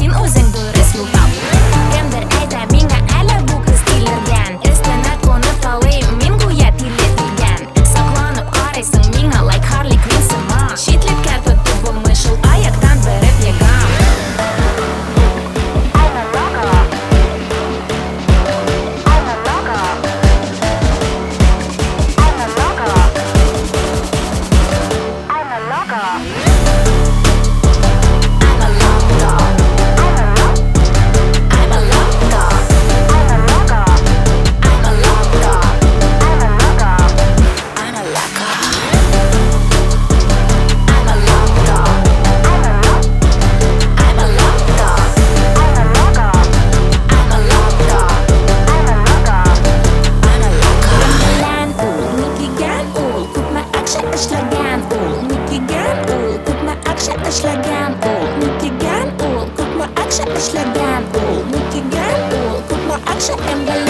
Син үзең дөрес юл тап. Кемдер әйтә миңа әле бу кыз тилергән. Өстенә кунып талыйм мин гүя тилергән. Сакланып карыйсың миңа like Harley Quinn сыман. Читлеккә тотып булмый шул аяктан береп егам. Эшләгән ул, микигән ул, күпме акча эшләгән ул, микигән ул, күпме акча эмгәләгән.